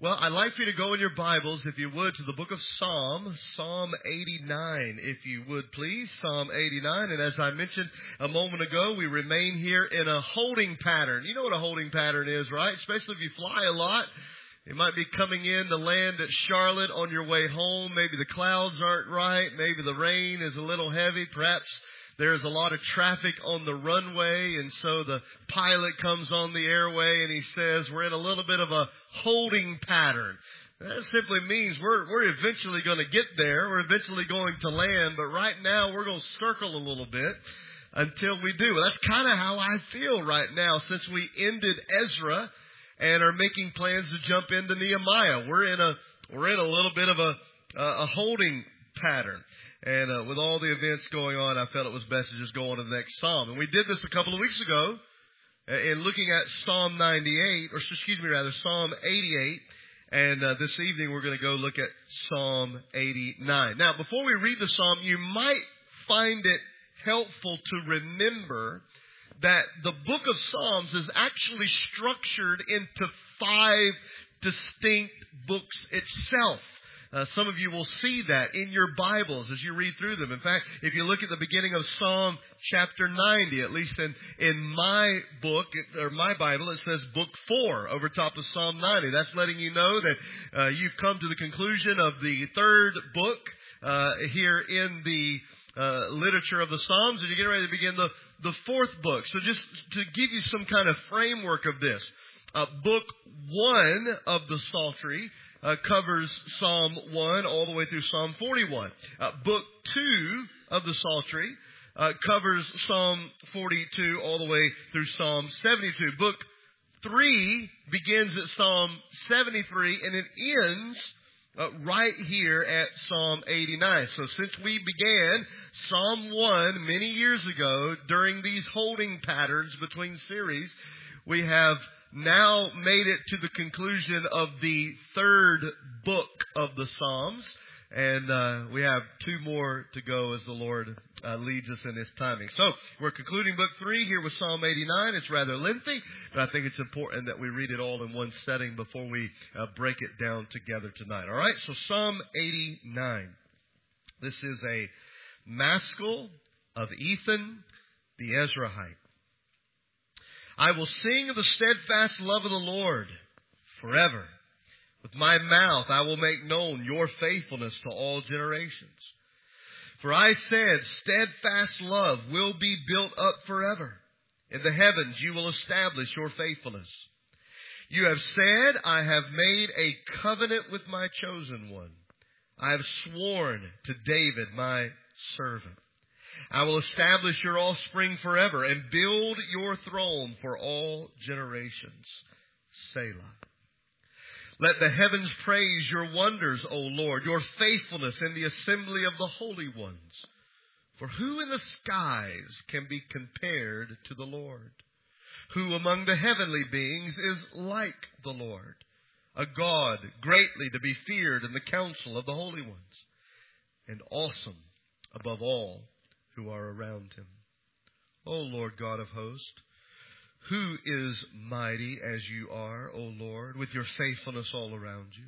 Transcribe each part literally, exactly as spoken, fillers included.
Well, I'd like for you to go in your Bibles, if you would, to the book of Psalm, Psalm eighty-nine, if you would, please. Psalm eighty-nine. And as I mentioned a moment ago, we remain here in a holding pattern. You know what a holding pattern is, right? Especially if you fly a lot. You might be coming in to land at Charlotte on your way home. Maybe the clouds aren't right. Maybe the rain is a little heavy. Perhaps there's a lot of traffic on the runway, and so the pilot comes on the airway and he says, we're in a little bit of a holding pattern. That simply means we're, we're eventually going to get there. We're eventually going to land, but right now we're going to circle a little bit until we do. That's kind of how I feel right now since we ended Ezra and are making plans to jump into Nehemiah. We're in a, we're in a little bit of a, a holding pattern. And uh, with all the events going on, I felt it was best to just go on to the next psalm. And we did this a couple of weeks ago in looking at Psalm ninety-eight, or excuse me, rather, Psalm eighty-eight. And uh, this evening we're going to go look at Psalm eighty-nine. Now, before we read the psalm, you might find it helpful to remember that the book of Psalms is actually structured into five distinct books itself. Uh, some of you will see that in your Bibles as you read through them. In fact, if you look at the beginning of Psalm chapter ninety, at least in, in my book, or my Bible, it says book four over top of Psalm ninety. That's letting you know that uh, you've come to the conclusion of the third book uh, here in the uh, literature of the Psalms, and you're getting ready to begin the, the fourth book. So just to give you some kind of framework of this, uh, book one of the Psaltery Uh, covers Psalm one all the way through Psalm forty-one. Uh, book two of the Psaltery uh, covers Psalm forty-two all the way through Psalm seventy-two. Book three begins at Psalm seventy-three and it ends uh, right here at Psalm eighty-nine. So since we began Psalm one many years ago during these holding patterns between series, we have now made it to the conclusion of the third book of the Psalms. And uh, we have two more to go as the Lord uh, leads us in His timing. So we're concluding book three here with Psalm eighty-nine. It's rather lengthy, but I think it's important that we read it all in one setting before we uh, break it down together tonight. All right, so Psalm eighty-nine. This is a maskil of Ethan the Ezrahite. I will sing of the steadfast love of the Lord forever. With my mouth I will make known your faithfulness to all generations. For I said, steadfast love will be built up forever. In the heavens you will establish your faithfulness. You have said, I have made a covenant with my chosen one. I have sworn to David my servant. I will establish your offspring forever and build your throne for all generations. Selah. Let the heavens praise your wonders, O Lord, your faithfulness in the assembly of the holy ones. For who in the skies can be compared to the Lord? Who among the heavenly beings is like the Lord? A God greatly to be feared in the council of the holy ones, and awesome above all who are around him. O Lord God of hosts, who is mighty as you are, O Lord, with your faithfulness all around you?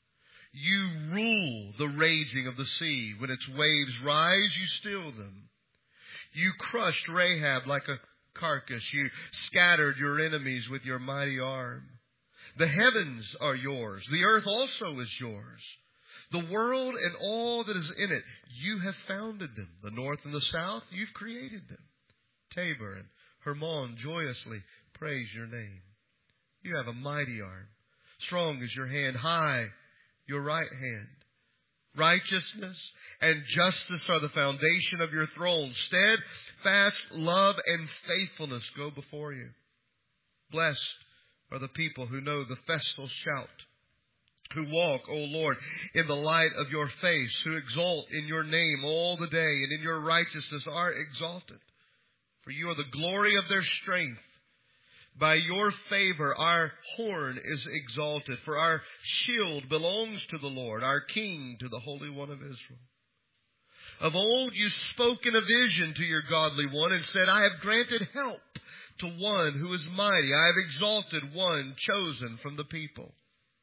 You rule the raging of the sea. When its waves rise, you still them. You crushed Rahab like a carcass. You scattered your enemies with your mighty arm. The heavens are yours. The earth also is yours. The world and all that is in it, you have founded them. The north and the south, you've created them. Tabor and Hermon joyously praise your name. You have a mighty arm. Strong is your hand, high your right hand. Righteousness and justice are the foundation of your throne. Steadfast love and faithfulness go before you. Blessed are the people who know the festal shout, who walk, O Lord, in the light of your face, who exalt in your name all the day, and in your righteousness are exalted. For you are the glory of their strength. By your favor our horn is exalted, for our shield belongs to the Lord, our King to the Holy One of Israel. Of old you spoke in a vision to your godly one and said, I have granted help to one who is mighty. I have exalted one chosen from the people.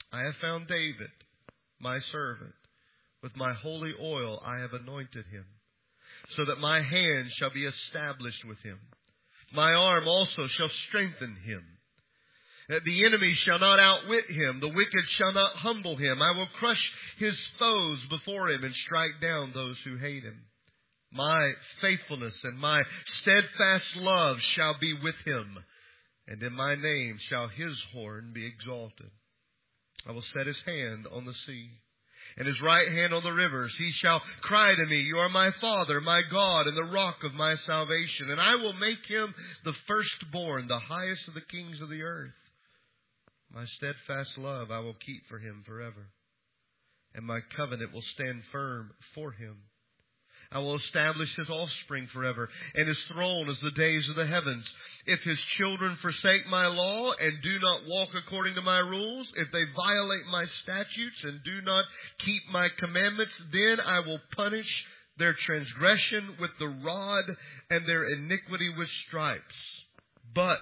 I have found David, my servant. With my holy oil I have anointed him, so that my hand shall be established with him. My arm also shall strengthen him. That the enemy shall not outwit him, the wicked shall not humble him. I will crush his foes before him and strike down those who hate him. My faithfulness and my steadfast love shall be with him, and in my name shall his horn be exalted. I will set his hand on the sea, and his right hand on the rivers. He shall cry to me, You are my Father, my God, and the rock of my salvation. And I will make him the firstborn, the highest of the kings of the earth. My steadfast love I will keep for him forever, and my covenant will stand firm for him. I will establish his offspring forever, and his throne as the days of the heavens. If his children forsake my law and do not walk according to my rules, if they violate my statutes and do not keep my commandments, then I will punish their transgression with the rod and their iniquity with stripes. But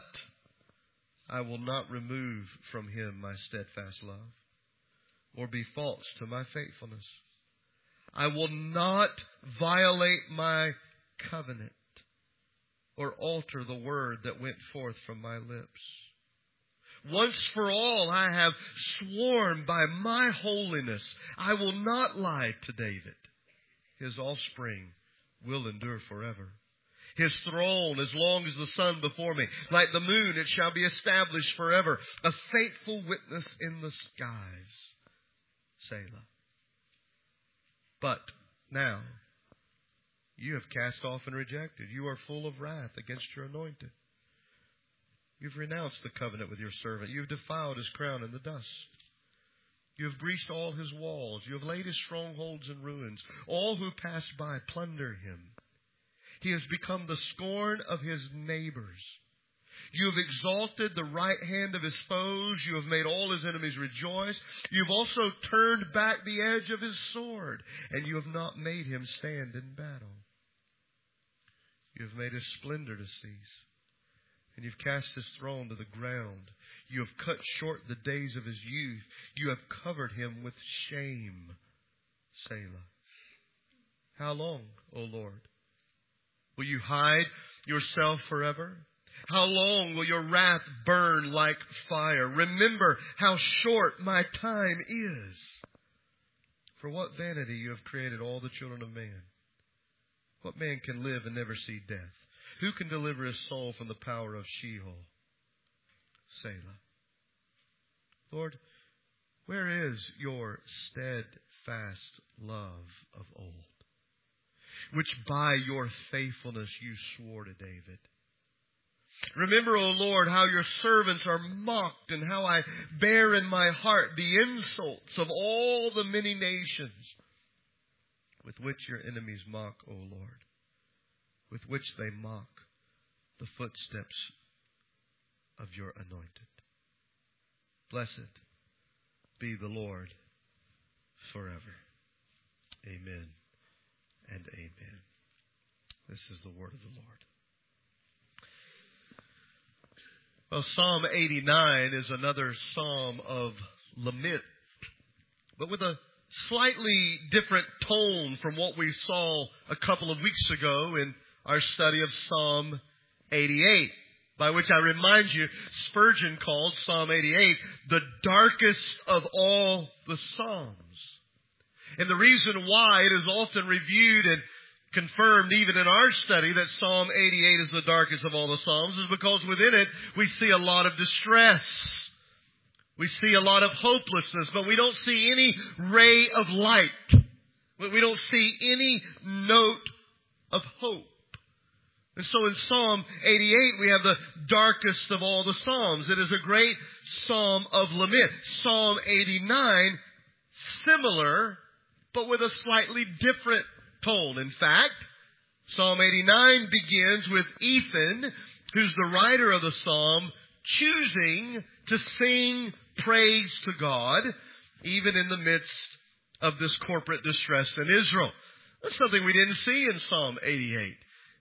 I will not remove from him my steadfast love, or be false to my faithfulness. I will not violate my covenant or alter the word that went forth from my lips. Once for all I have sworn by my holiness, I will not lie to David. His offspring will endure forever. His throne as long as the sun before me. Like the moon, it shall be established forever. A faithful witness in the skies. Selah. But now, you have cast off and rejected. You are full of wrath against your anointed. You've renounced the covenant with your servant. You have defiled his crown in the dust. You have breached all his walls. You have laid his strongholds in ruins. All who pass by plunder him. He has become the scorn of his neighbors. You have exalted the right hand of his foes. You have made all his enemies rejoice. You have also turned back the edge of his sword, and you have not made him stand in battle. You have made his splendor to cease, and you've cast his throne to the ground. You have cut short the days of his youth. You have covered him with shame. Selah. How long, O Lord? Will you hide yourself forever? How long will your wrath burn like fire? Remember how short my time is. For what vanity you have created all the children of man. What man can live and never see death? Who can deliver his soul from the power of Sheol? Selah. Lord, where is your steadfast love of old, which by your faithfulness you swore to David? Remember, O Lord, how your servants are mocked, and how I bear in my heart the insults of all the many nations with which your enemies mock, O Lord, with which they mock the footsteps of your anointed. Blessed be the Lord forever. Amen and amen. This is the word of the Lord. Well, Psalm eighty-nine is another psalm of lament, but with a slightly different tone from what we saw a couple of weeks ago in our study of Psalm eighty-eight, by which I remind you, Spurgeon called Psalm eighty-eight the darkest of all the Psalms. And the reason why it is often reviewed and confirmed even in our study that Psalm eighty-eight is the darkest of all the Psalms is because within it we see a lot of distress. We see a lot of hopelessness, but we don't see any ray of light. We don't see any note of hope. And so in Psalm eighty-eight we have the darkest of all the Psalms. It is a great psalm of lament. Psalm eighty-nine, similar, but with a slightly different tone. In fact, Psalm eighty-nine begins with Ethan, who's the writer of the psalm, choosing to sing praise to God, even in the midst of this corporate distress in Israel. That's something we didn't see in Psalm eighty-eight.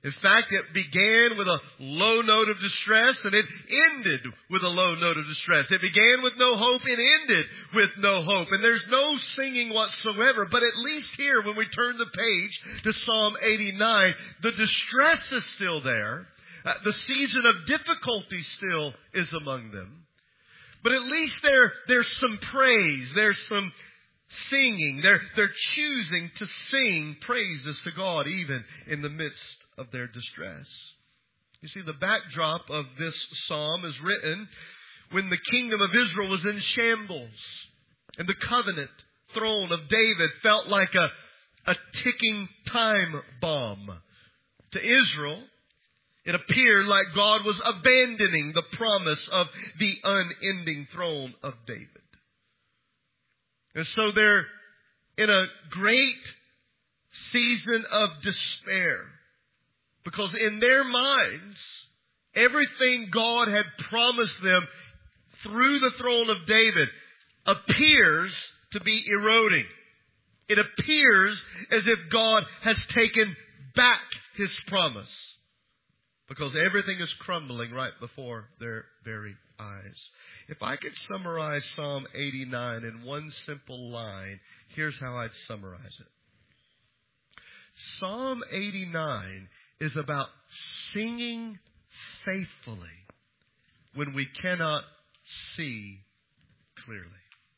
In fact, it began with a low note of distress and it ended with a low note of distress. It began with no hope. It ended with no hope. And there's no singing whatsoever. But at least here, when we turn the page to Psalm eighty-nine, the distress is still there. Uh, the season of difficulty still is among them. But at least there, there's some praise. There's some singing. They're, they're choosing to sing praises to God even in the midst of their distress. You see, the backdrop of this psalm is written when the kingdom of Israel was in shambles and the covenant throne of David felt like a, a ticking time bomb. To Israel, it appeared like God was abandoning the promise of the unending throne of David. And so they're in a great season of despair. Because in their minds, everything God had promised them through the throne of David appears to be eroding. It appears as if God has taken back His promise. Because everything is crumbling right before their very eyes. If I could summarize Psalm eighty-nine in one simple line, here's how I'd summarize it. Psalm eighty-nine is about singing faithfully when we cannot see clearly.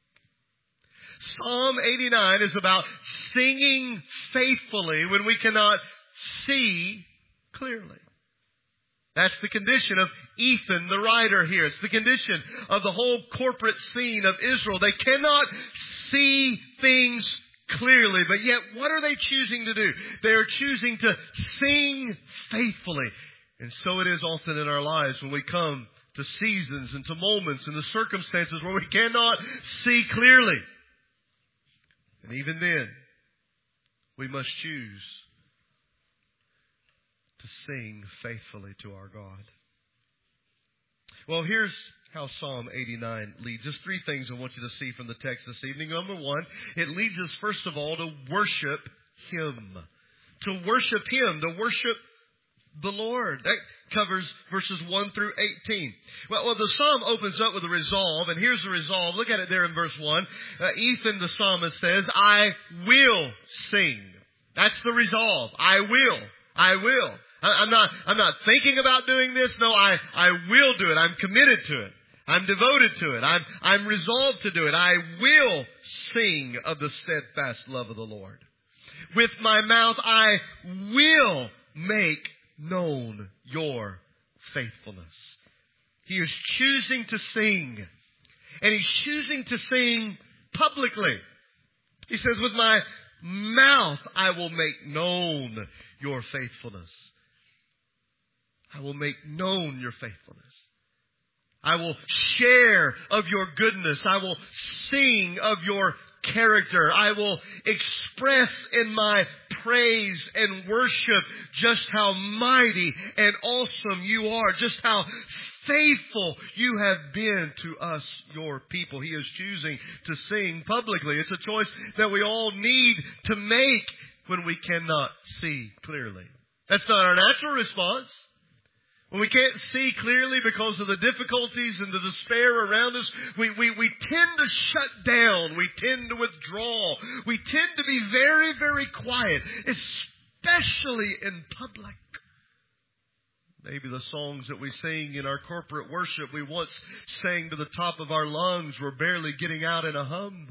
Psalm eighty-nine is about singing faithfully when we cannot see clearly. That's the condition of Ethan, the writer here. It's the condition of the whole corporate scene of Israel. They cannot see things clearly, but yet what are they choosing to do? They are choosing to sing faithfully. And so it is often in our lives when we come to seasons and to moments and to circumstances where we cannot see clearly. And even then, we must choose to sing faithfully to our God. Well, here's how Psalm eighty-nine leads. Just three things I want you to see from the text this evening. Number one, it leads us first of all to worship Him. To worship Him, to worship the Lord. That covers verses one through eighteen. Well, well the psalm opens up with a resolve, and here's the resolve. Look at it there in verse one. Uh, Ethan, the psalmist, says, I will sing. That's the resolve. I will. I will. I'm not, I'm not thinking about doing this. No, I, I will do it. I'm committed to it. I'm devoted to it. I'm, I'm resolved to do it. I will sing of the steadfast love of the Lord. With my mouth, I will make known your faithfulness. He is choosing to sing. And He's choosing to sing publicly. He says, with my mouth, I will make known your faithfulness. I will make known your faithfulness. I will share of your goodness. I will sing of your character. I will express in my praise and worship just how mighty and awesome you are. Just how faithful you have been to us, your people. He is choosing to sing publicly. It's a choice that we all need to make when we cannot see clearly. That's not our natural response. When we can't see clearly because of the difficulties and the despair around us, we, we, we tend to shut down. We tend to withdraw. We tend to be very, very quiet, especially in public. Maybe the songs that we sing in our corporate worship we once sang to the top of our lungs, we're barely getting out in a hum.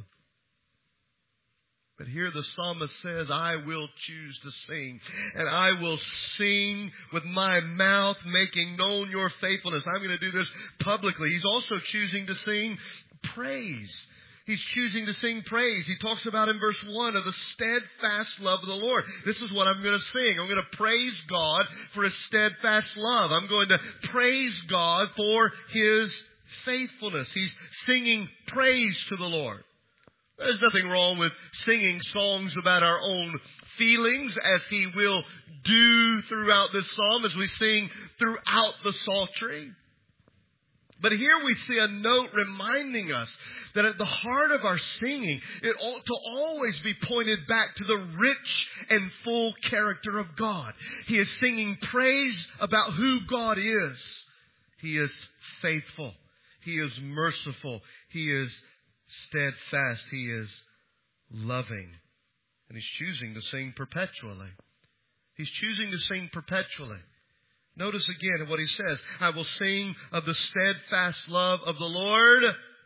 But here the psalmist says, I will choose to sing, and I will sing with my mouth, making known your faithfulness. I'm going to do this publicly. He's also choosing to sing praise. He's choosing to sing praise. He talks about in verse one of the steadfast love of the Lord. This is what I'm going to sing. I'm going to praise God for His steadfast love. I'm going to praise God for His faithfulness. He's singing praise to the Lord. There's nothing wrong with singing songs about our own feelings, as he will do throughout this psalm, as we sing throughout the psaltery. But here we see a note reminding us that at the heart of our singing, it ought to always be pointed back to the rich and full character of God. He is singing praise about who God is. He is faithful. He is merciful. He is steadfast. He is loving. And he's choosing to sing perpetually. He's choosing to sing perpetually. Notice again what he says. I will sing of the steadfast love of the Lord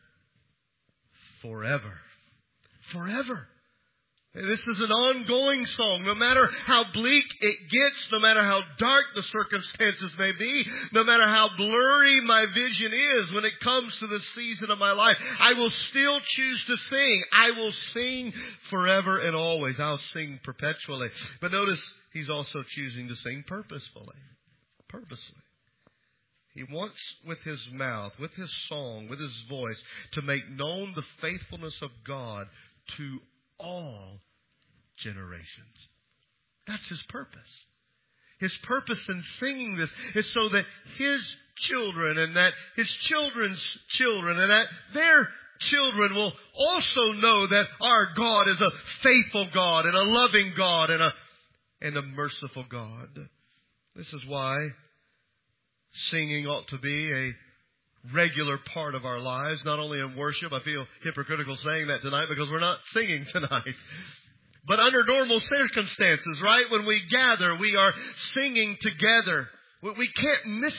forever. Forever. This is an ongoing song. No matter how bleak it gets, no matter how dark the circumstances may be, no matter how blurry my vision is when it comes to this season of my life, I will still choose to sing. I will sing forever and always. I'll sing perpetually. But notice he's also choosing to sing purposefully. Purposely. He wants with his mouth, with his song, with his voice, to make known the faithfulness of God to all generations. That's his purpose. His purpose in singing this is so that his children and that his children's children and that their children will also know that our God is a faithful God and a loving God and a, and a merciful God. This is why singing ought to be a regular part of our lives, not only in worship. I feel hypocritical saying that tonight because we're not singing tonight. But under normal circumstances, right? When we gather, we are singing together. We can't miss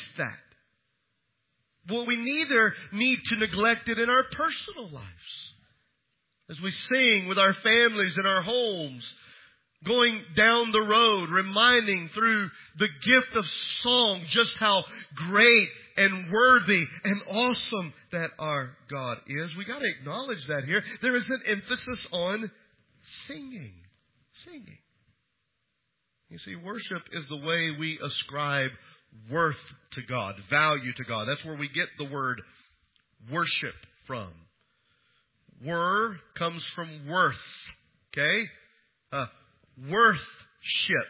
that. Well, we neither need to neglect it in our personal lives. As we sing with our families in our homes, going down the road, reminding through the gift of song just how great and worthy and awesome that our God is. We got to acknowledge that here. There is an emphasis on singing. Singing. You see, worship is the way we ascribe worth to God, value to God. That's where we get the word worship from. Wor comes from worth. Okay? Uh, Worthship.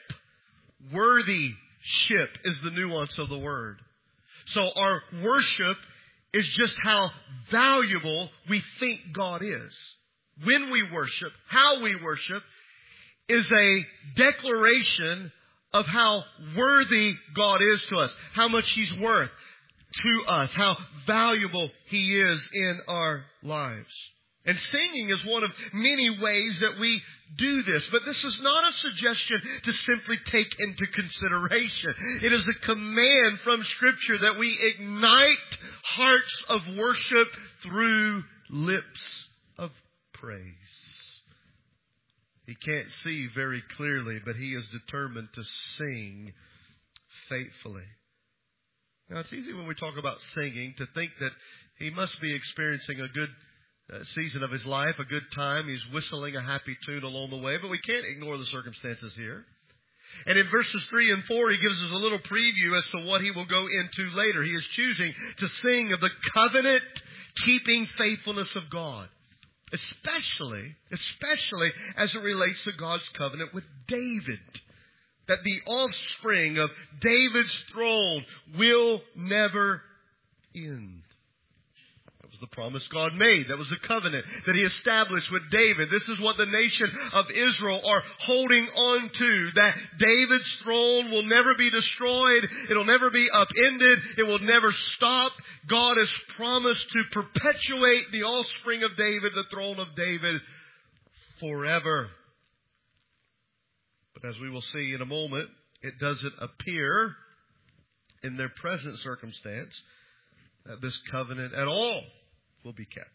Worthyship is the nuance of the word. So our worship is just how valuable we think God is. When we worship, how we worship, is a declaration of how worthy God is to us, how much He's worth to us, how valuable He is in our lives. And singing is one of many ways that we do this. But this is not a suggestion to simply take into consideration. It is a command from Scripture that we ignite hearts of worship through lips of praise. He can't see very clearly, but he is determined to sing faithfully. Now, it's easy when we talk about singing to think that he must be experiencing a good Uh, season of his life, a good time. He's whistling a happy tune along the way, but we can't ignore the circumstances here. And in verses three and four, he gives us a little preview as to what he will go into later. He is choosing to sing of the covenant-keeping faithfulness of God, especially, especially as it relates to God's covenant with David, that the offspring of David's throne will never end. Was the promise God made. That was the covenant that He established with David. This is what the nation of Israel are holding on to. That David's throne will never be destroyed. It'll never be upended. It will never stop. God has promised to perpetuate the offspring of David, the throne of David, forever. But as we will see in a moment, it doesn't appear in their present circumstance that this covenant at all will be kept.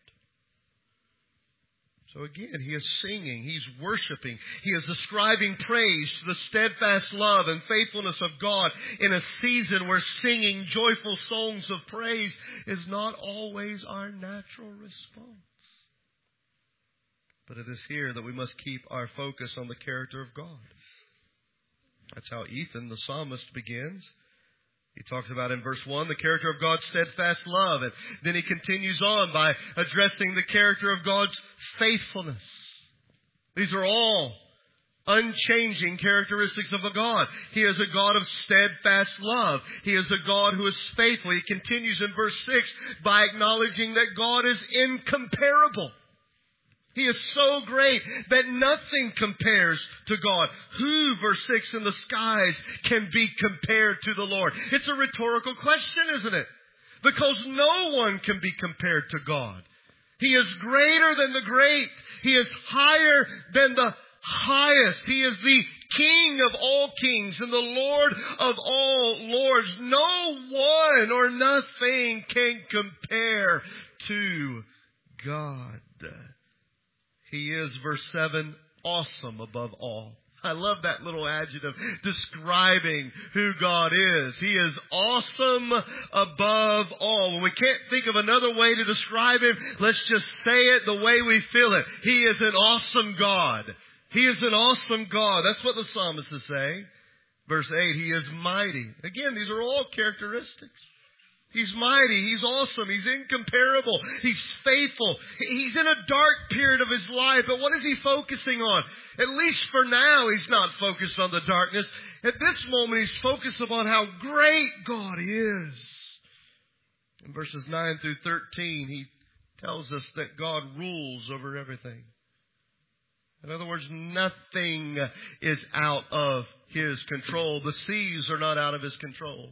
So again, he is singing, he's worshiping, he is ascribing praise to the steadfast love and faithfulness of God in a season where singing joyful songs of praise is not always our natural response. But it is here that we must keep our focus on the character of God. That's how Ethan, the psalmist, begins. He talks about in verse one the character of God's steadfast love. And then he continues on by addressing the character of God's faithfulness. These are all unchanging characteristics of a God. He is a God of steadfast love. He is a God who is faithful. He continues in verse six by acknowledging that God is incomparable. He is so great that nothing compares to God. Who, verse six, in the skies can be compared to the Lord? It's a rhetorical question, isn't it? Because no one can be compared to God. He is greater than the great. He is higher than the highest. He is the King of all kings and the Lord of all lords. No one or nothing can compare to God. He is, verse seven, awesome above all. I love that little adjective describing who God is. He is awesome above all. When we can't think of another way to describe Him, let's just say it the way we feel it. He is an awesome God. He is an awesome God. That's what the psalmist is saying. Verse eight, He is mighty. Again, these are all characteristics. He's mighty. He's awesome. He's incomparable. He's faithful. He's in a dark period of His life. But what is He focusing on? At least for now, He's not focused on the darkness. At this moment, He's focused upon how great God is. In verses nine through thirteen, He tells us that God rules over everything. In other words, nothing is out of His control. The seas are not out of His control.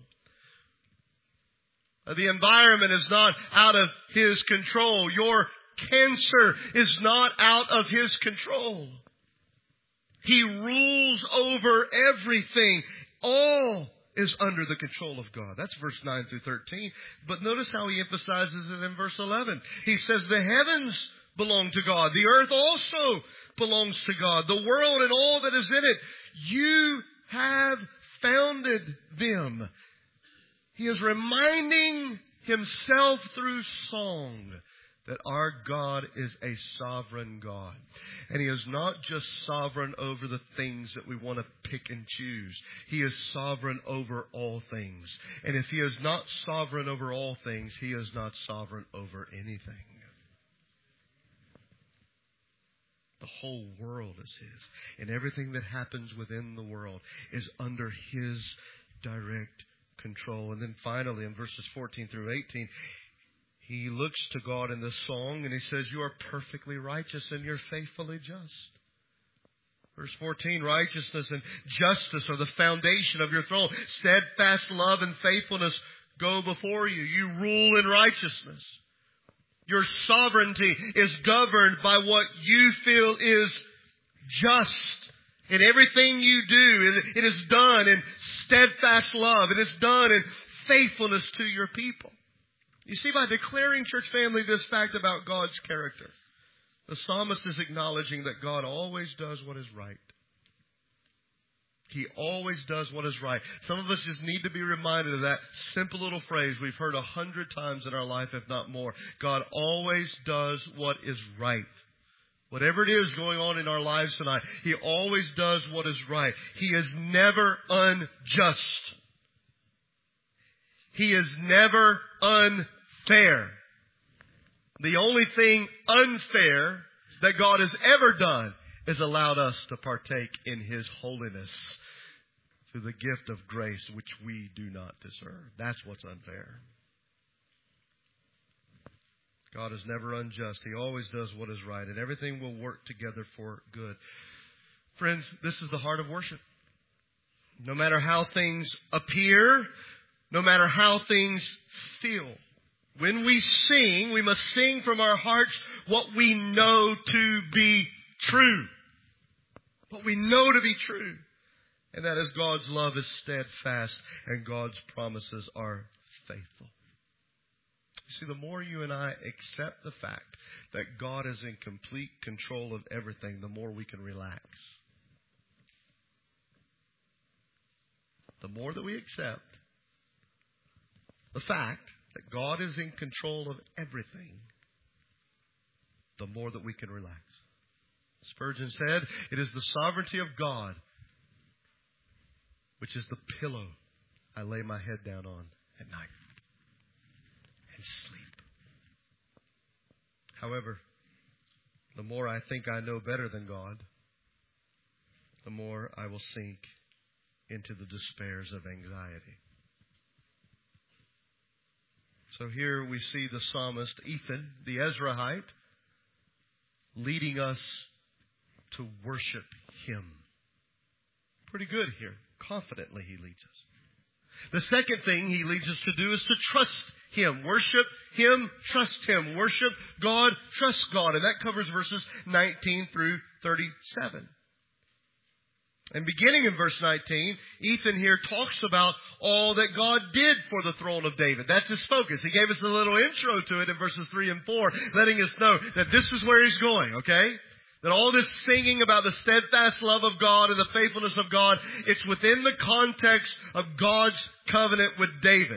The environment is not out of His control. Your cancer is not out of His control. He rules over everything. All is under the control of God. That's verse nine through thirteen. But notice how He emphasizes it in verse eleven. He says the heavens belong to God. The earth also belongs to God. The world and all that is in it. You have founded them. He is reminding Himself through song that our God is a sovereign God. And He is not just sovereign over the things that we want to pick and choose. He is sovereign over all things. And if He is not sovereign over all things, He is not sovereign over anything. The whole world is His. And everything that happens within the world is under His direct control. And then finally, in verses fourteen through eighteen, He looks to God in this song and He says, you are perfectly righteous and you're faithfully just. Verse fourteen, righteousness and justice are the foundation of your throne. Steadfast love and faithfulness go before you. You rule in righteousness. Your sovereignty is governed by what you feel is just. In everything you do, it is done in steadfast love. It is done in faithfulness to your people. You see, by declaring, church family, this fact about God's character, the psalmist is acknowledging that God always does what is right. He always does what is right. Some of us just need to be reminded of that simple little phrase we've heard a hundred times in our life, if not more. God always does what is right. Whatever it is going on in our lives tonight, He always does what is right. He is never unjust. He is never unfair. The only thing unfair that God has ever done is allowed us to partake in His holiness through the gift of grace which we do not deserve. That's what's unfair. God is never unjust. He always does what is right, and everything will work together for good. Friends, this is the heart of worship. No matter how things appear, no matter how things feel, when we sing, we must sing from our hearts what we know to be true. What we know to be true. And that is God's love is steadfast and God's promises are faithful. You see, the more you and I accept the fact that God is in complete control of everything, the more we can relax. The more that we accept the fact that God is in control of everything, the more that we can relax. Spurgeon said, it is the sovereignty of God which is the pillow I lay my head down on at night and sleep. However, the more I think I know better than God, the more I will sink into the despairs of anxiety. So here we see the psalmist Ethan, the Ezrahite, leading us to worship Him. Pretty good here. Confidently He leads us. The second thing He leads us to do is to trust Him. Worship Him, trust Him. Worship God, trust God. And that covers verses nineteen through thirty-seven. And beginning in verse nineteen, Ethan here talks about all that God did for the throne of David. That's his focus. He gave us a little intro to it in verses three and four, letting us know that this is where he's going, okay? That all this singing about the steadfast love of God and the faithfulness of God, it's within the context of God's covenant with David.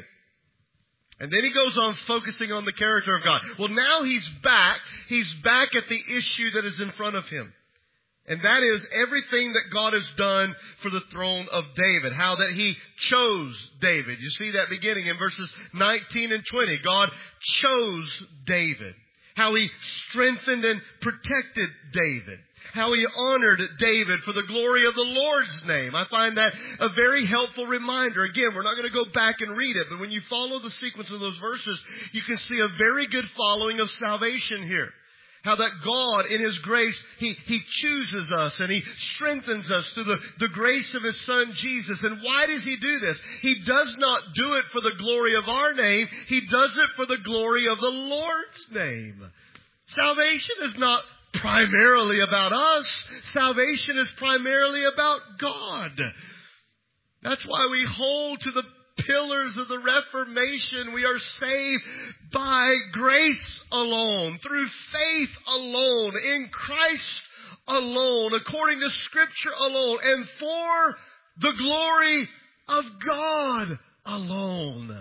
And then he goes on focusing on the character of God. Well, now he's back. He's back at the issue that is in front of him. And that is everything that God has done for the throne of David. How that He chose David. You see that beginning in verses nineteen and twenty. God chose David. How He strengthened and protected David. How He honored David for the glory of the Lord's name. I find that a very helpful reminder. Again, we're not going to go back and read it, but when you follow the sequence of those verses, you can see a very good following of salvation here. How that God, in His grace, He, He chooses us and He strengthens us through the, the grace of His Son, Jesus. And why does He do this? He does not do it for the glory of our name. He does it for the glory of the Lord's name. Salvation is not primarily about us. Salvation is primarily about God. That's why we hold to the pillars of the Reformation. We are saved by grace alone, through faith alone, in Christ alone, according to Scripture alone, and for the glory of God alone.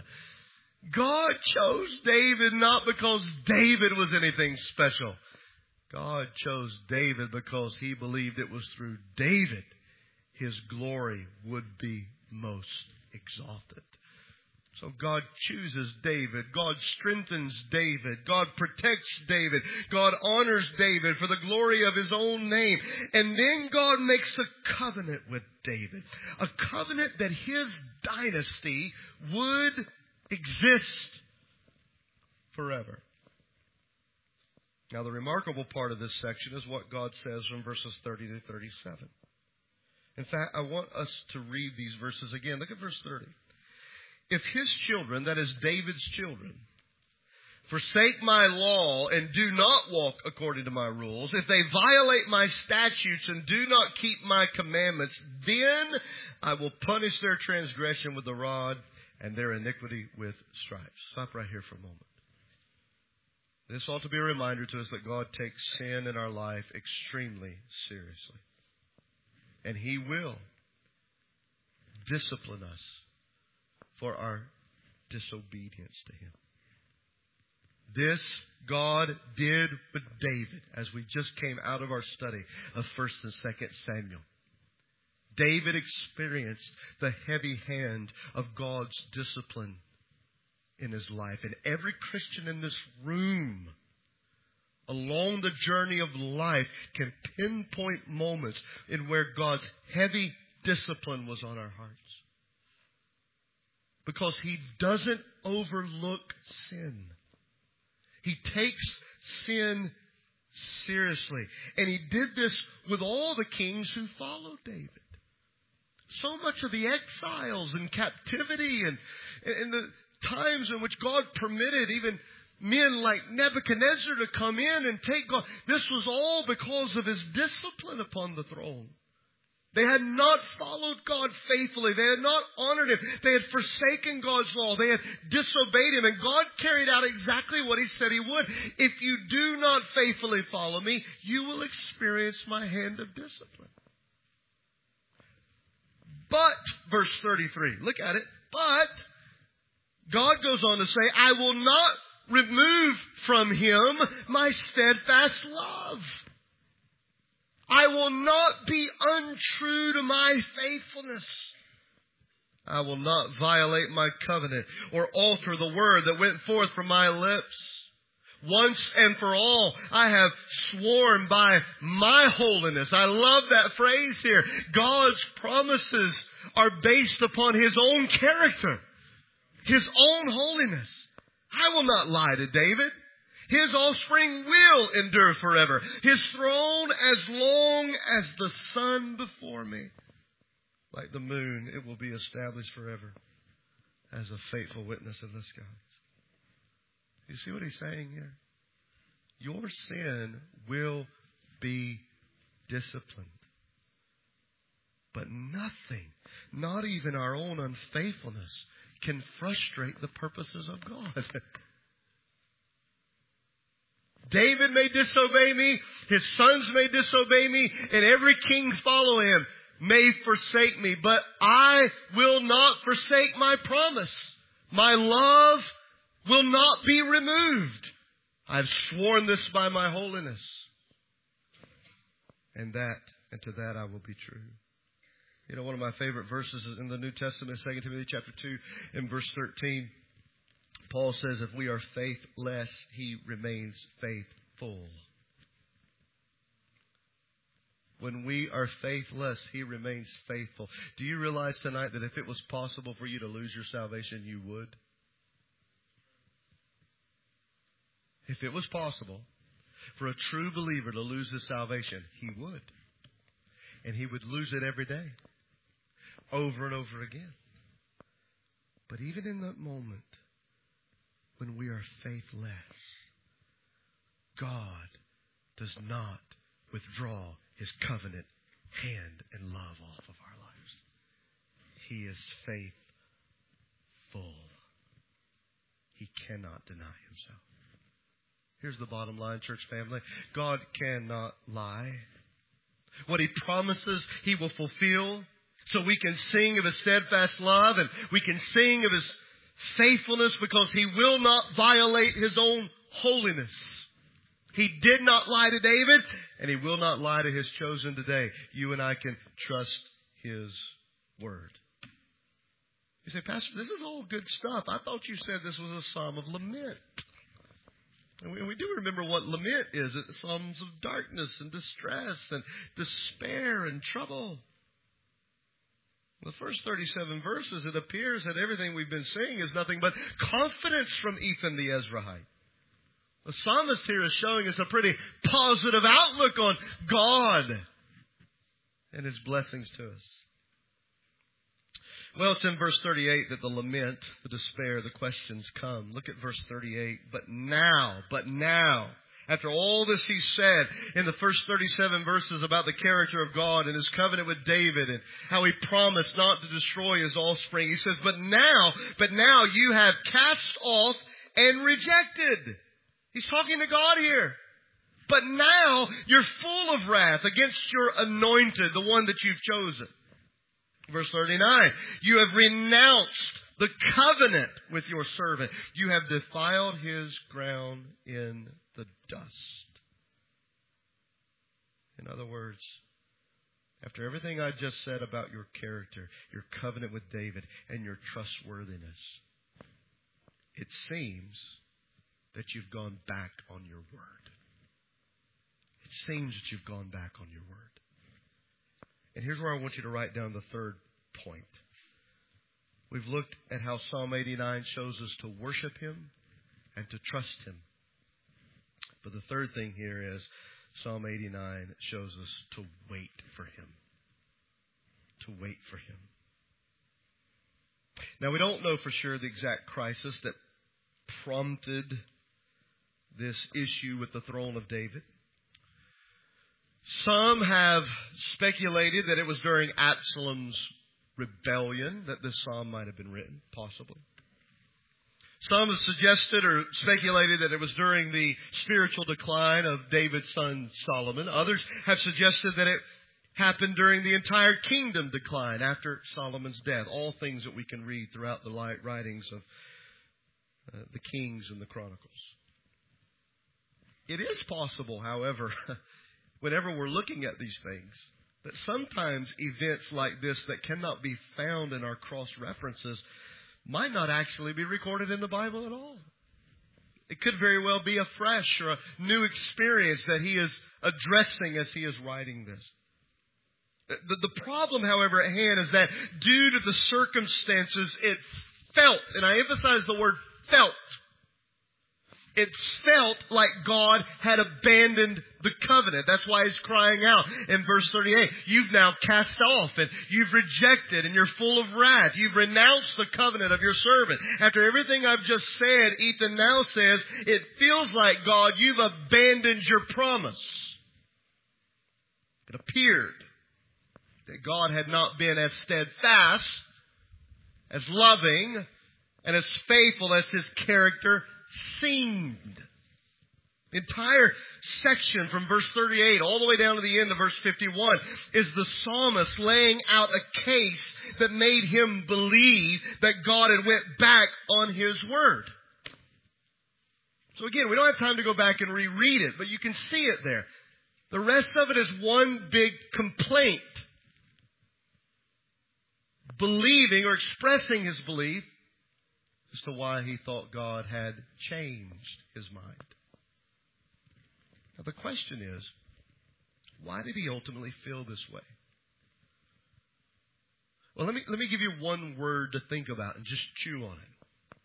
God chose David not because David was anything special. God chose David because He believed it was through David His glory would be most exalted. So God chooses David. God strengthens David. God protects David. God honors David for the glory of His own name. And then God makes a covenant with David. A covenant that his dynasty would exist forever. Now the remarkable part of this section is what God says from verses thirty to thirty-seven. In fact, I want us to read these verses again. Look at verse thirty. If His children, that is David's children, forsake my law and do not walk according to my rules, if they violate my statutes and do not keep my commandments, then I will punish their transgression with the rod and their iniquity with stripes. Stop right here for a moment. This ought to be a reminder to us that God takes sin in our life extremely seriously. And He will discipline us for our disobedience to Him. This God did with David as we just came out of our study of First and Second Samuel. David experienced the heavy hand of God's discipline in his life. And every Christian in this room, along the journey of life, can pinpoint moments in where God's heavy discipline was on our hearts. Because He doesn't overlook sin. He takes sin seriously. And He did this with all the kings who followed David. So much of the exiles and captivity and, and the times in which God permitted even men like Nebuchadnezzar to come in and take God. This was all because of His discipline upon the throne. They had not followed God faithfully. They had not honored Him. They had forsaken God's law. They had disobeyed Him. And God carried out exactly what He said He would. If you do not faithfully follow me, you will experience my hand of discipline. But, verse thirty-three, look at it. But, God goes on to say, I will not remove from him my steadfast love. I will not be untrue to my faithfulness. I will not violate my covenant or alter the word that went forth from my lips. once and for all. I have sworn by my holiness. I love that phrase here. God's promises are based upon His own character, His own holiness. I will not lie to David. His offspring will endure forever. His throne as long as the sun before me. Like the moon, it will be established forever as a faithful witness in the skies. You see what he's saying here? Your sin will be disciplined. But nothing, not even our own unfaithfulness, can frustrate the purposes of God. David may disobey me, his sons may disobey me, and every king follow him may forsake me. But I will not forsake my promise. My love will not be removed. I've sworn this by my holiness. And that, and to that I will be true. You know, one of my favorite verses is in the New Testament, Second Timothy chapter two, in verse thirteen. Paul says, if we are faithless, He remains faithful. When we are faithless, He remains faithful. Do you realize tonight that if it was possible for you to lose your salvation, you would? If it was possible for a true believer to lose his salvation, he would. And he would lose it every day, over and over again. But even in that moment, when we are faithless, God does not withdraw His covenant hand and love off of our lives. He is faithful. He cannot deny Himself. Here's the bottom line, church family. God cannot lie. What He promises, He will fulfill. So we can sing of His steadfast love, and we can sing of His faithfulness because He will not violate His own holiness. He did not lie to David, and He will not lie to His chosen today. You and I can trust His word. You say, Pastor, this is all good stuff. I thought you said this was a psalm of lament. And we, we do remember what lament is. It's psalms of darkness and distress and despair and trouble. The first thirty-seven verses, it appears that everything we've been saying is nothing but confidence from Ethan the Ezrahite. The psalmist here is showing us a pretty positive outlook on God and His blessings to us. Well, it's in verse thirty-eight that the lament, the despair, the questions come. Look at verse thirty-eight. But now, but now, after all this He said in the first thirty-seven verses about the character of God and His covenant with David and how He promised not to destroy His offspring, He says, but now, but now you have cast off and rejected. He's talking to God here. But now you're full of wrath against your anointed, the one that you've chosen. Verse thirty-nine, you have renounced the covenant with your servant. You have defiled His ground in the dust. In other words, after everything I just said about your character, your covenant with David, and your trustworthiness, it seems that you've gone back on your word. It seems that you've gone back on your word. And here's where I want you to write down the third point. We've looked at how Psalm eighty-nine shows us to worship Him and to trust Him. But the third thing here is Psalm eighty-nine shows us to wait for Him. To wait for Him. Now, we don't know for sure the exact crisis that prompted this issue with the throne of David. Some have speculated that it was during Absalom's rebellion that this psalm might have been written, possibly. Some have suggested or speculated that it was during the spiritual decline of David's son Solomon. Others have suggested that it happened during the entire kingdom decline after Solomon's death. All things that we can read throughout the writings of uh, the Kings and the Chronicles. It is possible, however, whenever we're looking at these things, that sometimes events like this that cannot be found in our cross references might not actually be recorded in the Bible at all. It could very well be a fresh or a new experience that he is addressing as he is writing this. The, the problem, however, at hand is that due to the circumstances, it felt, and I emphasize the word felt, it felt like God had abandoned the covenant. That's why he's crying out in verse thirty-eight. You've now cast off and you've rejected and you're full of wrath. You've renounced the covenant of your servant. After everything I've just said, Ethan now says, it feels like, God, you've abandoned your promise. It appeared that God had not been as steadfast, as loving, and as faithful as his character seemed. The entire section from verse thirty-eight all the way down to the end of verse fifty-one is the psalmist laying out a case that made him believe that God had went back on his word. So again, we don't have time to go back and reread it, but you can see it there. The rest of it is one big complaint. Believing or expressing his belief as to why he thought God had changed his mind. Now the question is, why did he ultimately feel this way? Well, let me, let me give you one word to think about and just chew on it.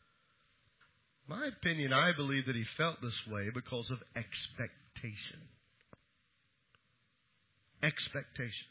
My opinion, I believe that he felt this way because of expectation. Expectation.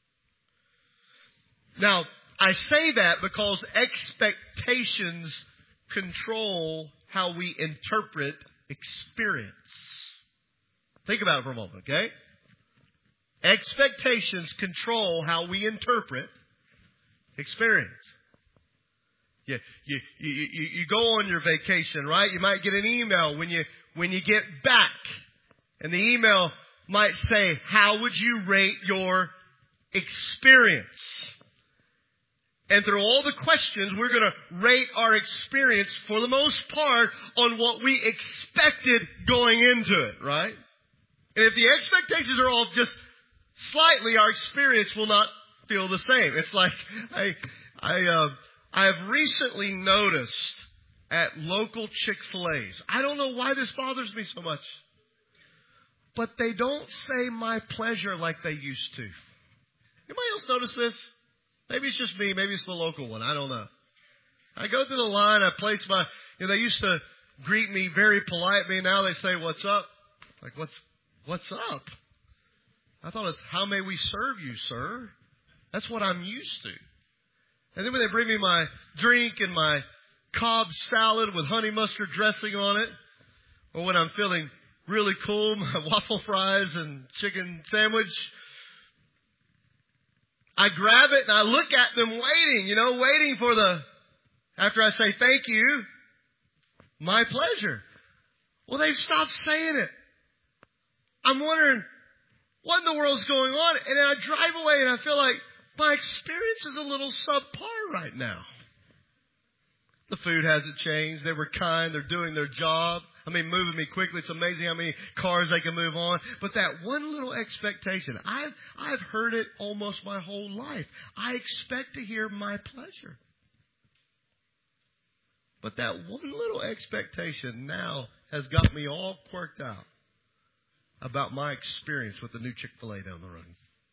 Now, I say that because expectations control how we interpret experience. Think about it for a moment, okay? Expectations control how we interpret experience. You, you, you, you, you go on your vacation, right? You might get an email when you, when you get back. And the email might say, how would you rate your experience? And through all the questions, we're going to rate our experience for the most part on what we expected going into it, right? And if the expectations are off just slightly, our experience will not feel the same. It's like I, I, uh, I have recently noticed at local Chick-fil-A's. I don't know why this bothers me so much, but they don't say my pleasure like they used to. Anybody else notice this? Maybe it's just me. Maybe it's the local one. I don't know. I go through the line. I place my, you know, they used to greet me very politely. Now they say, what's up? Like, what's, what's up? I thought it's, how may we serve you, sir? That's what I'm used to. And then when they bring me my drink and my Cobb salad with honey mustard dressing on it, or when I'm feeling really cool, my waffle fries and chicken sandwich, I grab it and I look at them waiting, you know, waiting for the, after I say thank you, my pleasure. Well, they've stopped saying it. I'm wondering what in the world's going on. And then I drive away and I feel like my experience is a little subpar right now. The food hasn't changed. They were kind. They're doing their job. I mean, moving me quickly. It's amazing how many cars they can move on. But that one little expectation, I've, I've heard it almost my whole life. I expect to hear my pleasure. But that one little expectation now has got me all quirked out about my experience with the new Chick-fil-A down the road.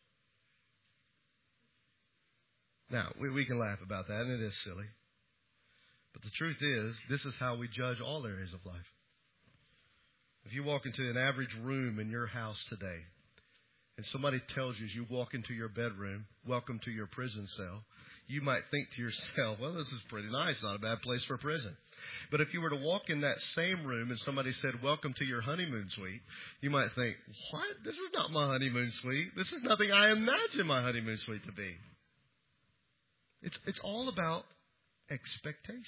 Now, we, we can laugh about that, and it is silly. But the truth is, this is how we judge all areas of life. If you walk into an average room in your house today, and somebody tells you as you walk into your bedroom, welcome to your prison cell, you might think to yourself, well, this is pretty nice, not a bad place for a prison. But if you were to walk in that same room and somebody said, welcome to your honeymoon suite, you might think, what? This is not my honeymoon suite. This is nothing I imagine my honeymoon suite to be. It's, it's all about expectations.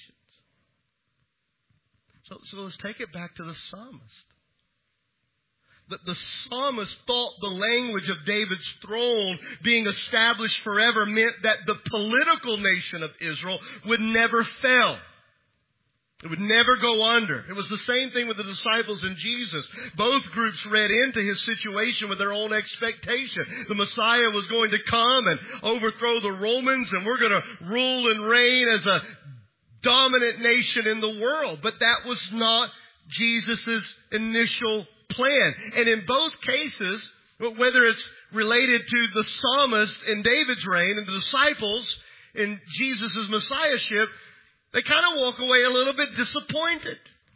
So, so let's take it back to the psalmist. The, the psalmist thought the language of David's throne being established forever meant that the political nation of Israel would never fail. It would never go under. It was the same thing with the disciples and Jesus. Both groups read into his situation with their own expectation. The Messiah was going to come and overthrow the Romans, and we're going to rule and reign as a dominant nation in the world. But that was not Jesus' initial plan. And in both cases, whether it's related to the psalmist in David's reign and the disciples in Jesus' messiahship, they kind of walk away a little bit disappointed.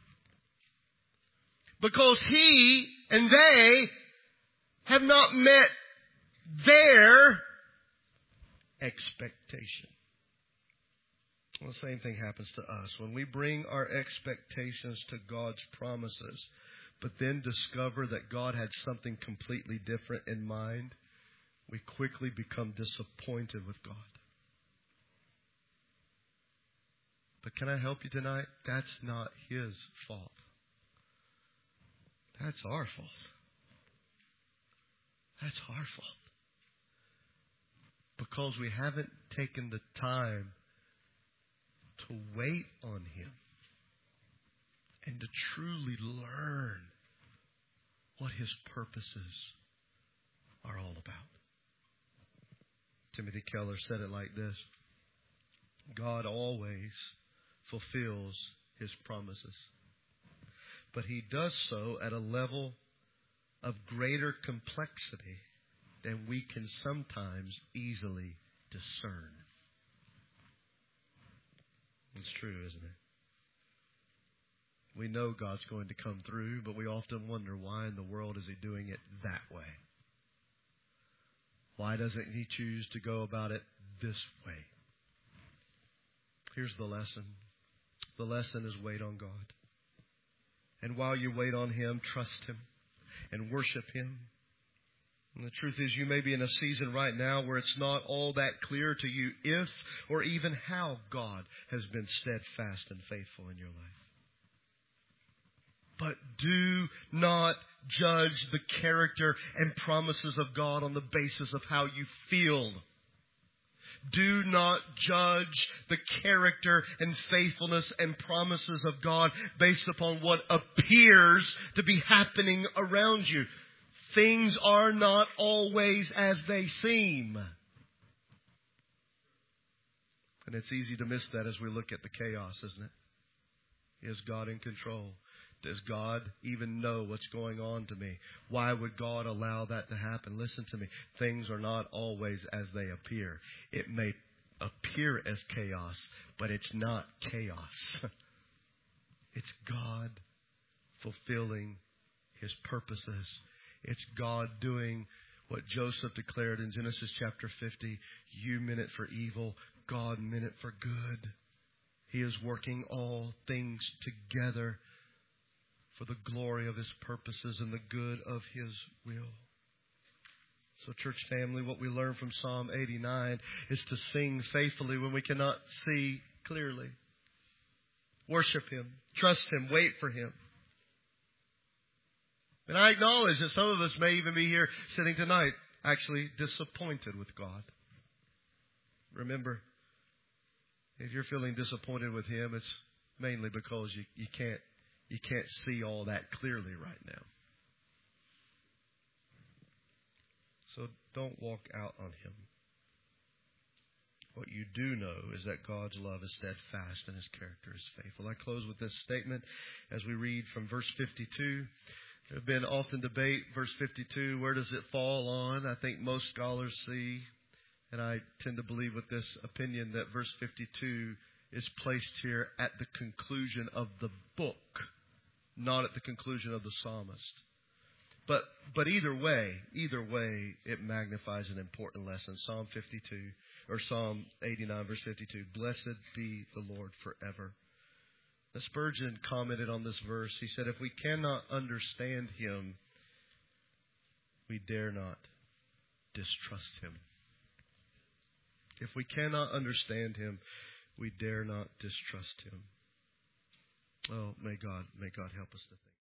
Because he and they have not met their expectation. Well, the same thing happens to us. When we bring our expectations to God's promises, but then discover that God had something completely different in mind, we quickly become disappointed with God. But can I help you tonight? That's not His fault. That's our fault. That's our fault. Because we haven't taken the time to wait on Him and to truly learn what His purposes are all about. Timothy Keller said it like this: God always fulfills His promises, but He does so at a level of greater complexity than we can sometimes easily discern. It's true, isn't it? We know God's going to come through, but we often wonder, why in the world is He doing it that way? Why doesn't He choose to go about it this way? Here's the lesson. The lesson is wait on God. And while you wait on Him, trust Him and worship Him. And the truth is, you may be in a season right now where it's not all that clear to you if or even how God has been steadfast and faithful in your life. But do not judge the character and promises of God on the basis of how you feel. Do not judge the character and faithfulness and promises of God based upon what appears to be happening around you. Things are not always as they seem. And it's easy to miss that as we look at the chaos, isn't it? Is God in control? Does God even know what's going on to me? Why would God allow that to happen? Listen to me. Things are not always as they appear. It may appear as chaos, but it's not chaos. It's God fulfilling His purposes. It's God doing what Joseph declared in Genesis chapter fifty. You meant it for evil. God meant it for good. He is working all things together for the glory of His purposes and the good of His will. So, church family, what we learn from Psalm eighty-nine is to sing faithfully when we cannot see clearly. Worship Him. Trust Him. Wait for Him. And I acknowledge that some of us may even be here sitting tonight actually disappointed with God. Remember, if you're feeling disappointed with Him, it's mainly because you, you can't You can't see all that clearly right now. So don't walk out on Him. What you do know is that God's love is steadfast and His character is faithful. I close with this statement as we read from verse fifty-two. There have been often debate, verse fifty-two, where does it fall on? I think most scholars see, and I tend to believe with this opinion, that verse fifty-two is placed here at the conclusion of the book, not at the conclusion of the psalmist. But but either way, either way, it magnifies an important lesson. Psalm fifty-two, or Psalm eighty-nine, verse fifty-two. Blessed be the Lord forever. Now, Spurgeon commented on this verse. He said, if we cannot understand Him, we dare not distrust Him. If we cannot understand Him, we dare not distrust Him. Oh, may God, may God help us to think.